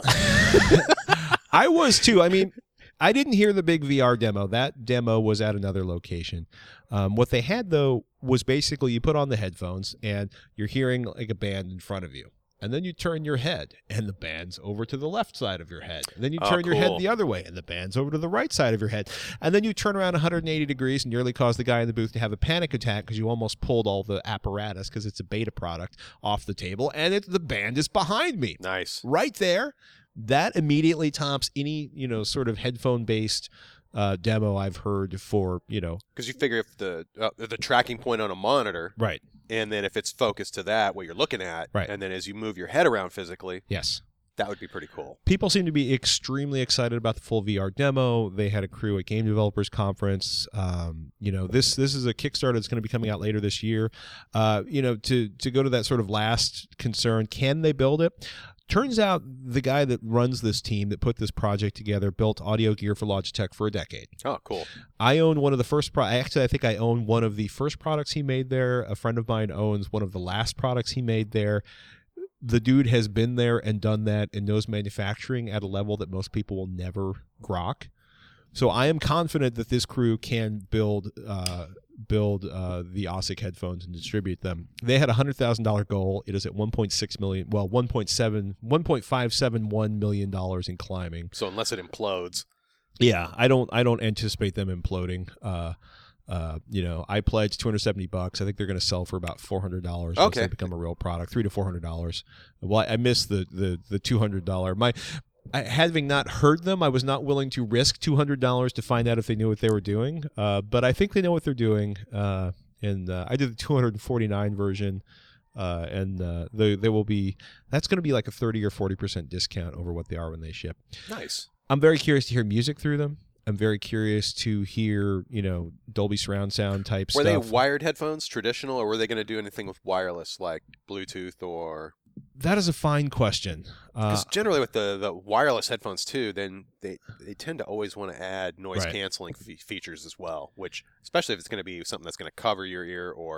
I was too. I mean, I didn't hear the big V R demo. That demo was at another location. Um, what they had, though, was basically you put on the headphones and you're hearing like a band in front of you. And then you turn your head and the band's over to the left side of your head. And then you turn oh, cool. your head the other way and the band's over to the right side of your head. And then you turn around one hundred eighty degrees and nearly cause the guy in the booth to have a panic attack because you almost pulled all the apparatus, because it's a beta product, off the table. And it, the band is behind me. Nice. Right there. That immediately tops any, you know, sort of headphone-based uh, demo I've heard for, you know. Because you figure if the uh, the tracking point on a monitor. Right. And then if it's focused to that, what you're looking at. Right. And then as you move your head around physically. Yes. That would be pretty cool. People seem to be extremely excited about the full V R demo. They had a crew at Game Developers Conference. Um, you know, this this is a Kickstarter that's going to be coming out later this year. Uh, you know, to to go to that sort of last concern, can they build it? Turns out the guy that runs this team that put this project together built audio gear for Logitech for a decade. Oh, cool. I own one of the first pro- actually I think I own one of the first products he made there. A friend of mine owns one of the last products he made there. The dude has been there and done that and knows manufacturing at a level that most people will never grok. So I am confident that this crew can build uh, build uh, the OSIC headphones and distribute them. They had a one hundred thousand dollars goal. It is at one point six million dollars, well, one point seven, one point five seven one million dollars in climbing. So unless it implodes. Yeah, I don't I don't anticipate them imploding. Uh, uh, you know, I pledged two hundred seventy bucks. I think they're going to sell for about four hundred dollars once okay. they become a real product, three to four hundred dollars. Well, I missed the the the two hundred dollars. My I, having not heard them, I was not willing to risk two hundred dollars to find out if they knew what they were doing. Uh, but I think they know what they're doing. Uh, and uh, I did the two hundred forty-nine version, uh, and uh, they they will be. That's going to be like a thirty or forty percent discount over what they are when they ship. Nice. I'm very curious to hear music through them. I'm very curious to hear, you know, Dolby surround sound type were stuff. Were they wired headphones, traditional, or were they going to do anything with wireless, like Bluetooth or? That is a fine question. Because uh, generally with the, the wireless headphones too, then they, they tend to always want to add noise right. canceling fe- features as well, which especially if it's going to be something that's going to cover your ear or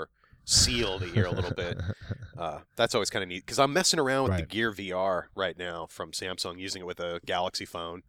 seal the ear a little bit. Uh, that's always kind of neat because I'm messing around with Right. the Gear V R right now from Samsung, using it with a Galaxy phone.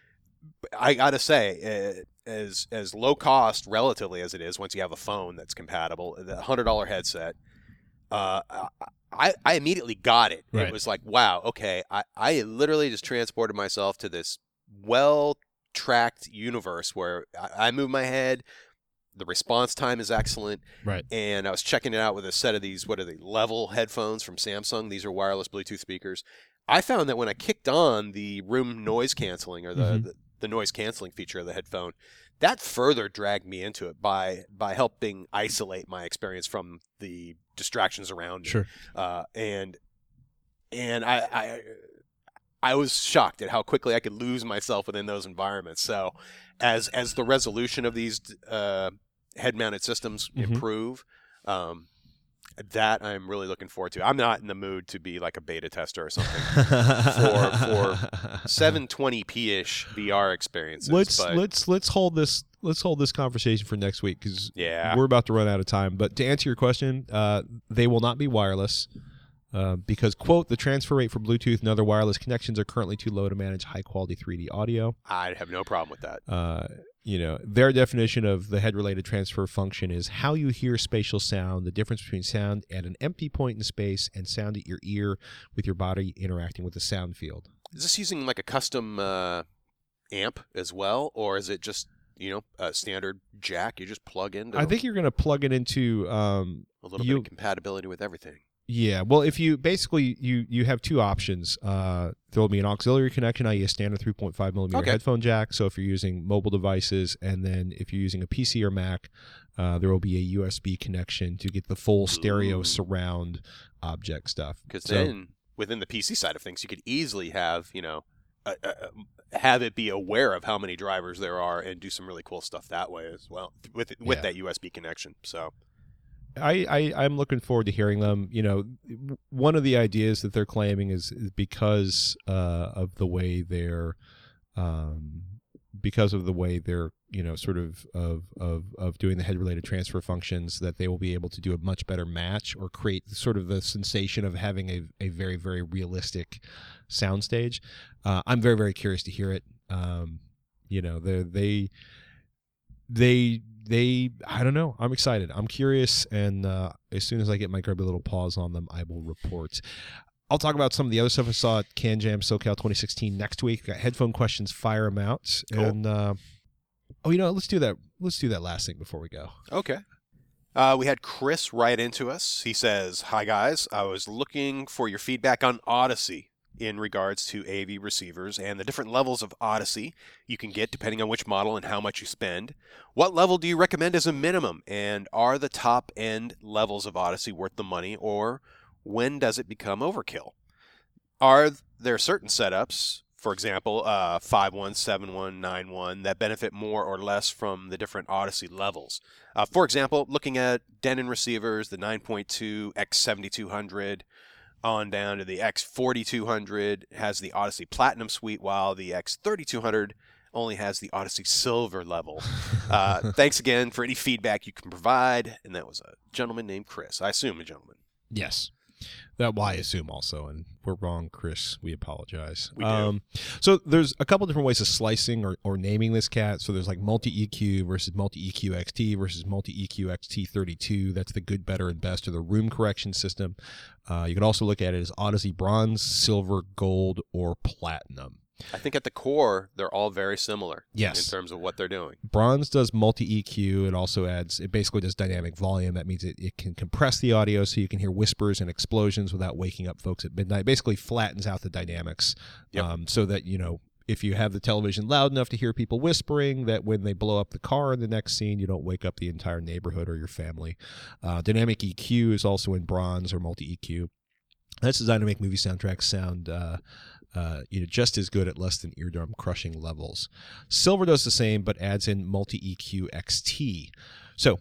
I gotta say, uh, as as low cost relatively as it is, once you have a phone that's compatible, the hundred dollar headset, uh, I I immediately got it. Right. It was like, wow, okay, I I literally just transported myself to this well tracked universe where I, I move my head. The response time is excellent. Right. And I was checking it out with a set of these, what are they, level headphones from Samsung. These are wireless Bluetooth speakers. I found that when I kicked on the room noise canceling or the, Mhm. the, the noise canceling feature of the headphone, that further dragged me into it by by helping isolate my experience from the distractions around me. Sure. Uh, and and I, I I was shocked at how quickly I could lose myself within those environments. So as as the resolution of these uh, head-mounted systems Mhm. improve, um, that I'm really looking forward to. I'm not in the mood to be like a beta tester or something for for seven twenty p-ish V R experiences. let's but let's let's hold this let's hold this conversation for next week because yeah, we're about to run out of time. But to answer your question, uh, they will not be wireless. Uh, because, quote, the transfer rate for Bluetooth and other wireless connections are currently too low to manage high-quality three D audio. I'd have no problem with that. Uh, you know, their definition of the head-related transfer function is how you hear spatial sound, the difference between sound at an empty point in space and sound at your ear with your body interacting with the sound field. Is this using like a custom uh, amp as well, or is it just, you know, a standard jack you just plug into? I think you're going to plug it into... Um, a little you- bit of compatibility with everything. Yeah, well, if you basically you you have two options. Uh, there will be an auxiliary connection, that is, a standard three point five millimeter Okay. headphone jack. So if you're using mobile devices, and then if you're using a P C or Mac, uh, there will be a U S B connection to get the full stereo Ooh. surround object stuff. Because So- then, within the P C side of things, you could easily have, you know, uh, uh, have it be aware of how many drivers there are and do some really cool stuff that way as well with with Yeah. that U S B connection. So I, I I'm looking forward to hearing them. You know, one of the ideas that they're claiming is, is because uh, of the way they're, um, because of the way they're, you know, sort of of of of doing the head related transfer functions, that they will be able to do a much better match or create sort of the sensation of having a a very very realistic soundstage. Uh, I'm very very curious to hear it. Um, you know, they they they. They, I don't know. I'm excited. I'm curious, and uh, as soon as I get my grubby little paws on them, I will report. I'll talk about some of the other stuff I saw at Can Jam SoCal twenty sixteen next week. Got headphone questions, fire them out, Cool. and uh, oh, you know, let's do that. Let's do that last thing before we go. okay. Uh, we had Chris write into us. He says, "Hi guys, I was looking for your feedback on Odyssey in regards to A V receivers and the different levels of Odyssey you can get depending on which model and how much you spend. What level do you recommend as a minimum? And are the top end levels of Odyssey worth the money, or when does it become overkill? Are there certain setups, for example, uh, five one, seven one, nine one, that benefit more or less from the different Odyssey levels? Uh, for example, looking at Denon receivers, the nine point two X seventy-two hundred, on down to the X forty-two hundred has the Odyssey Platinum suite, while the X thirty-two hundred only has the Odyssey Silver level. Uh, thanks again for any feedback you can provide." And that was a gentleman named Chris. I assume a gentleman. Yes. That well, I assume also, and we're wrong, Chris. We apologize. We do. Um, so there's a couple different ways of slicing or, or naming this cat. So there's like multi-E Q versus multi-E Q X T versus multi-E Q X T thirty-two. That's the good, better, and best, or the room correction system. Uh, you can also look at it as Odyssey Bronze, Silver, Gold, or Platinum. I think at the core, they're all very similar Yes. in terms of what they're doing. Bronze does multi-E Q. It also adds, it basically does dynamic volume. That means it, it can compress the audio so you can hear whispers and explosions without waking up folks at midnight. Basically flattens out the dynamics. Yep. um, so that, you know, if you have the television loud enough to hear people whispering, that when they blow up the car in the next scene, you don't wake up the entire neighborhood or your family. Uh, dynamic E Q is also in Bronze or multi-E Q. That's designed to make movie soundtracks sound uh, uh, you know, just as good at less than eardrum crushing levels. Silver does the same, but adds in multi-E Q X T. So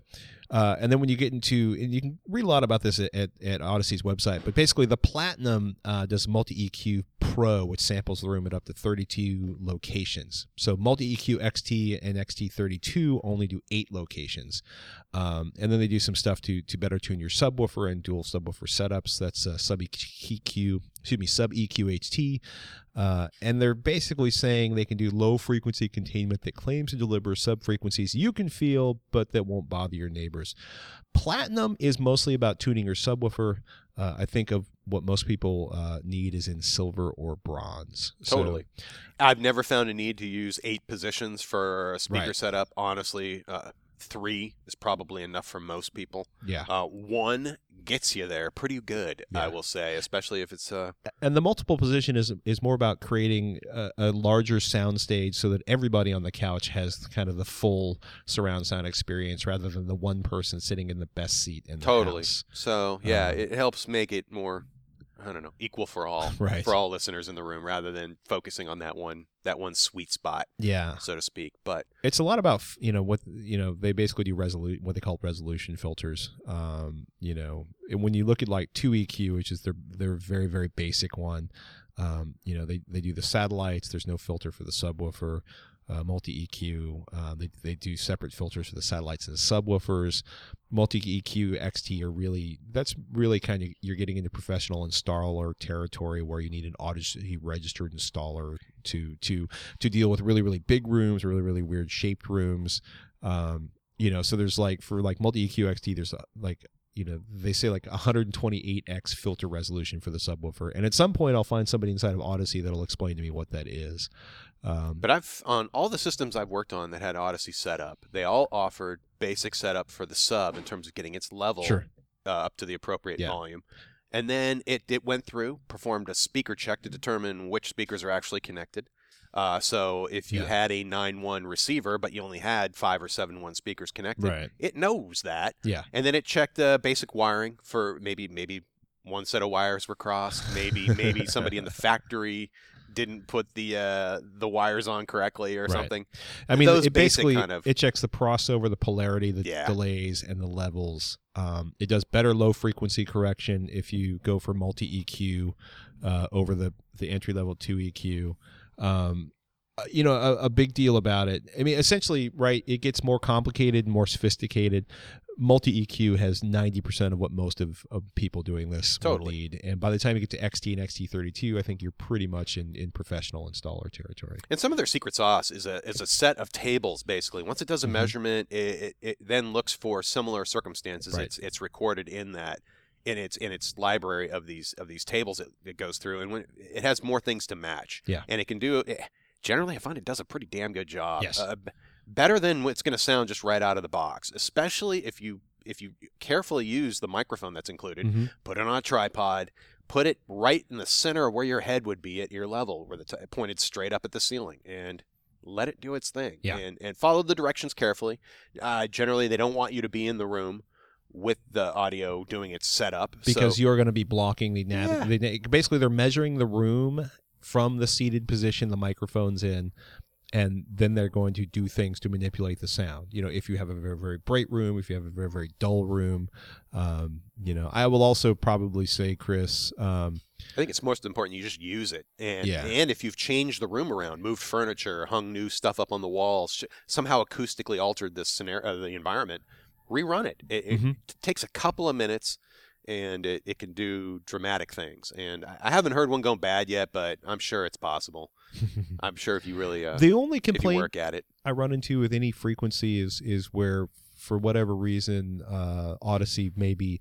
Uh, and then when you get into, and you can read a lot about this at, at, at Odyssey's website, but basically the Platinum uh, does Multi-E Q Pro, which samples the room at up to thirty-two locations. So Multi-E Q X T and X T thirty-two only do eight locations. Um, and then they do some stuff to to better tune your subwoofer and dual subwoofer setups. That's uh, sub E Q, excuse me, sub E Q H T. Uh, and they're basically saying they can do low frequency containment that claims to deliver sub frequencies you can feel, but that won't bother your neighbors. Platinum is mostly about tuning your subwoofer. Uh, I think of what most people uh, need is in silver or bronze. Totally. So, I've never found a need to use eight positions for a speaker Right. setup. Honestly, uh, three is probably enough for most people. yeah. Uh, one gets you there pretty good, Yeah. I will say, especially if it's uh, And the multiple position is is more about creating a, a larger sound stage so that everybody on the couch has kind of the full surround sound experience rather than the one person sitting in the best seat in the totally. house. So yeah, Um, it helps make it more, I don't know, equal for all, Right. for all listeners in the room, rather than focusing on that one that one sweet spot, Yeah. so to speak. But It's a lot about, you know, what, you know, they basically do resolu- what they call resolution filters. Um, you know, and when you look at like two E Q, which is their their very very basic one, um, you know, they they do the satellites. There's no filter for the subwoofer. Uh, multi-E Q, uh, they they do separate filters for the satellites and the subwoofers. Multi-E Q X T are really, that's really kind of, you're getting into professional installer territory where you need an Odyssey registered installer to to to deal with really really big rooms, really really weird shaped rooms. Um, you know, so there's like for like multi-E Q X T, there's uh, like, you know, they say like one twenty-eight x filter resolution for the subwoofer. And at some point I'll find somebody inside of Odyssey that'll explain to me what that is. Um, But I've on all the systems I've worked on that had Odyssey set up, they all offered basic setup for the sub in terms of getting its level Sure. uh, up to the appropriate Yeah. volume. And then it, it went through, performed a speaker check to determine which speakers are actually connected. Uh, so if you Yeah. had a nine one receiver, but you only had five or seven one speakers connected, Right. it knows that. Yeah. And then it checked uh, basic wiring for maybe maybe one set of wires were crossed. Maybe maybe somebody in the factory didn't put the uh, the wires on correctly or Right. something. I mean, Those it basic basically kind of- it checks the crossover, the polarity, the Yeah. delays, and the levels. Um, it does better low frequency correction if you go for multi E Q uh, over the the entry level two E Q. Um, uh, you know, a, a big deal about it. I mean, essentially, right? It gets more complicated, more sophisticated. Multi E Q has ninety percent of what most of, of people doing this will Totally. need. And by the time you get to X T and X T thirty-two, I think you're pretty much in, in professional installer territory. And some of their secret sauce is a is a set of tables, basically. Once it does a Mhm. measurement, it, it, it then looks for similar circumstances. Right. It's it's recorded in that in its in its library of these of these tables it, it goes through, and when it has more things to match. Yeah. And it can do it. Generally, I find it does a pretty damn good job. Yes. Uh, b- better than what's going to sound just right out of the box, especially if you if you carefully use the microphone that's included. Mhm. Put it on a tripod. Put it right in the center of where your head would be at ear level, where the t- pointed straight up at the ceiling, and let it do its thing. Yeah. And and follow the directions carefully. Uh, generally, they don't want you to be in the room with the audio doing its setup Because so, you're going to be blocking the nav. Yeah. the na- basically, they're measuring the room from the seated position the microphone's in, and then they're going to do things to manipulate the sound. You know, if you have a very, very bright room, if you have a very, very dull room. Um, you know, I will also probably say, Chris, um, I think it's most important you just use it. And Yeah. and if you've changed the room around, moved furniture, hung new stuff up on the walls, sh- somehow acoustically altered this scenario, uh, the environment, rerun it. It, it Mhm. t- takes a couple of minutes, and it, it can do dramatic things. And I, I haven't heard one go bad yet, but I'm sure it's possible. I'm sure if you really uh, the only if you complaint work at it. I run into with any frequency is is where, for whatever reason, uh, Odyssey maybe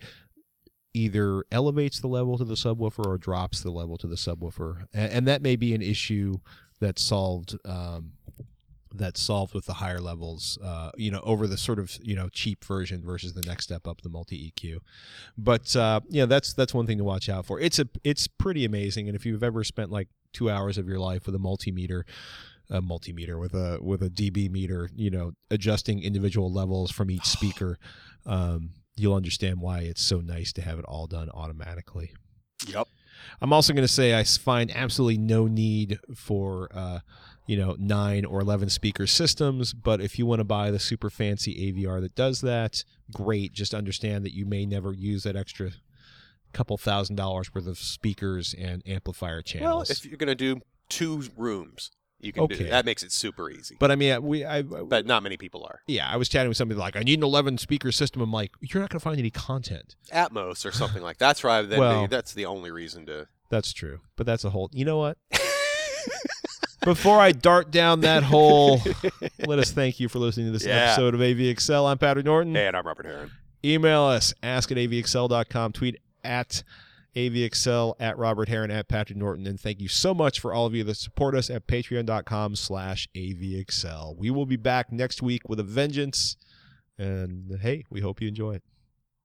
either elevates the level to the subwoofer or drops the level to the subwoofer, and, and that may be an issue that's solved. Um, that's solved with the higher levels, uh, you know, over the sort of, you know, cheap version versus the next step up, the multi E Q. But uh, yeah, that's that's one thing to watch out for. It's a it's pretty amazing, and if you've ever spent like two hours of your life with a multimeter, a multimeter with a with a D B meter, you know, adjusting individual levels from each speaker, um, you'll understand why it's so nice to have it all done automatically. Yep. I'm also going to say I find absolutely no need for uh, you know, nine or eleven speaker systems. But if you want to buy the super fancy A V R that does that, great. Just understand that you may never use that extra couple thousand dollars worth of speakers and amplifier channels. Well, if you're going to do two rooms, you can Okay. do that. Makes it super easy. But I mean, we, I, But not many people are. yeah, I was chatting with somebody like, I need an eleven speaker system. I'm like, you're not going to find any content. Atmos or something like that. That's right. Then Well- the, that's the only reason to. That's true. But that's a whole, you know what? Before I dart down that hole, let us thank you for listening to this Yeah. episode of A V X L. I'm Patrick Norton. And I'm Robert Heron. Email us, ask at A V X L dot com, tweet at A V X L, at Robert Heron, at Patrick Norton. And thank you so much for all of you that support us at patreon dot com slash A V X L. We will be back next week with a vengeance. And hey, we hope you enjoy it.